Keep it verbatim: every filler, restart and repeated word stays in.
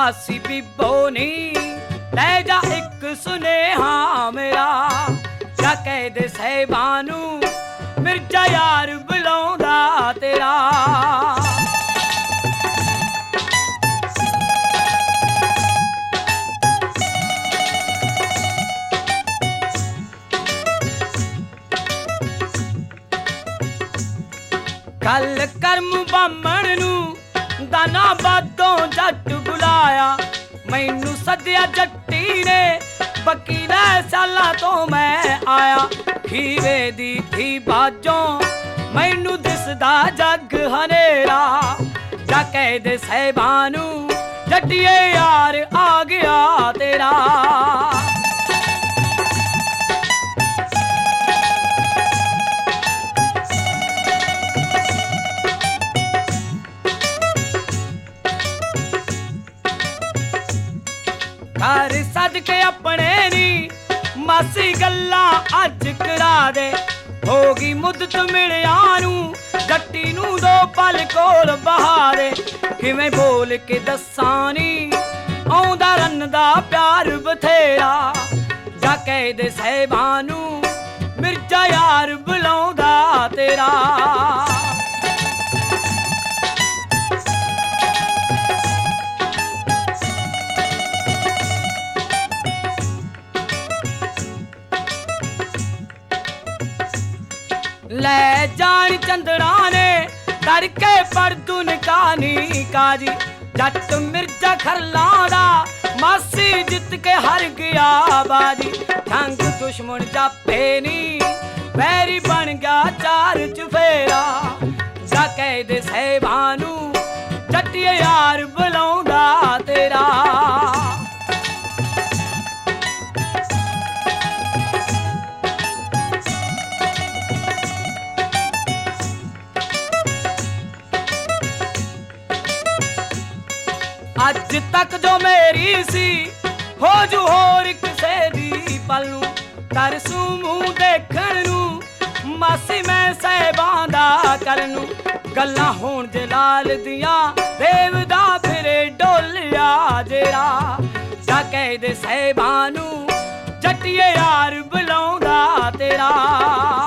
ਮਾਸੀ ਬੀਬੋ ਨੀ ਲੈ ਜਾ ਇੱਕ ਸੁਨੇਹਾ ਮੇਰਾ, ਜਾ ਕਹਿ ਦੇ ਸਾਹਿਬਾਂ ਨੂੰ ਮਿਰਜ਼ਾ ਯਾਰ ਬੁਲਾਉਂਦਾ ਤੇਰਾ। ਗੱਲ ਕਰਮ ਬਾਹਮਣ ਨੂੰ ਦਾਨਾ ਬਾਦੋਂ ਜੱਟ ਬੁਲਾਇਆ, ਮੈਨੂੰ ਸੱਦਿਆ ਜੱਟੀ ਨੇ ਵਕੀਲੇ ਸਾਲਾਂ ਤੋਂ ਮੈਂ ਆਇਆ। ਖੀਵੇ ਦੀ ਥੀ ਬਾਜੋਂ ਮੈਨੂੰ ਦਿਸਦਾ ਜੱਗ ਹਨੇਰਾ, ਜਾ ਕਹਿ ਦੇ ਸਾਹਿਬਾਂ ਨੂੰ ਜੱਟੀਏ ਯਾਰ ਆ ਗਿਆ ਤੇਰਾ। ਘਰ ਸੱਦ ਕੇ ਆਪਣੇ ਨੀ ਮਾਸੀ ਗੱਲਾਂ ਅੱਜ ਕਰਾ ਦੇ, ਹੋ ਗਈ ਮੁੱਦਤ ਮਿਲਿਆ ਨੂੰ ਜੱਟੀ ਨੂੰ ਦੋ ਪਲ ਕੋਲ ਬਹਾ ਦੇ। ਕਿਵੇਂ ਬੋਲ ਕੇ ਦੱਸਾਂ ਨੀ ਆਉਂਦਾ ਰੰਨ ਦਾ ਪਿਆਰ ਬਥੇਰਾ, ਜਾ ਕਹਿ ਦੇ ਸਾਹਿਬਾਂ ਨੂੰ ਮਿਰਜ਼ਾ ਯਾਰ ਬੁਲਾਉਂਦਾ ਤੇਰਾ। ਲੈ ਜਾਣ ਚੰਦੜਾ ਨੇ ਕਰਕੇ ਪਰਦੁਨ ਕਾਨੀ ਕਾਜੀ, ਜੱਟ ਮਿਰਜ਼ਾ ਖਰਲਾਂ ਦਾ ਮਾਸੀ ਜਿੱਤ ਕੇ ਹਰ ਗਿਆ ਬਾਜੀ। ਠੰਗ ਦੁਸ਼ਮਣ ਜਾਪੇ ਨੀ ਵੈਰੀ ਬਣ ਗਿਆ ਚਾਰ ਚੁਫੇਰਾ, ਜਾ ਕਹਿ ਦੇ ਸਾਹਿਬਾਂ ਨੂੰ ਜੱਟੀਏ ਯਾਰ ਬੁਲਾਉਂਦਾ ਤੇਰਾ। ਅੱਜ ਤੱਕ ਜੋ ਮੇਰੀ ਸੀ ਹੋ ਜੂ ਹੋਰ ਕਿਸੇ ਦੀ ਪਲ ਨੂੰ, ਤਰਸੂ ਮੂੰਹ ਦੇਖਣ ਨੂੰ ਮਾਸੀ ਮੈਂ ਸਾਹਿਬਾਂ ਦਾ ਕੱਲ ਨੂੰ। ਗੱਲਾਂ ਹੋਣ ਜਲਾਲ ਦੀਆਂ ਦੇਵਦਾ ਫਿਰੇ ਡੋਲਿਆ ਜੇਰਾ, ਜਾ ਕਹਿ ਦੇ ਸਾਹਿਬਾਂ ਨੂੰ ਜੱਟੀਏ ਯਾਰ ਬੁਲਾਉਂਦਾ ਤੇਰਾ।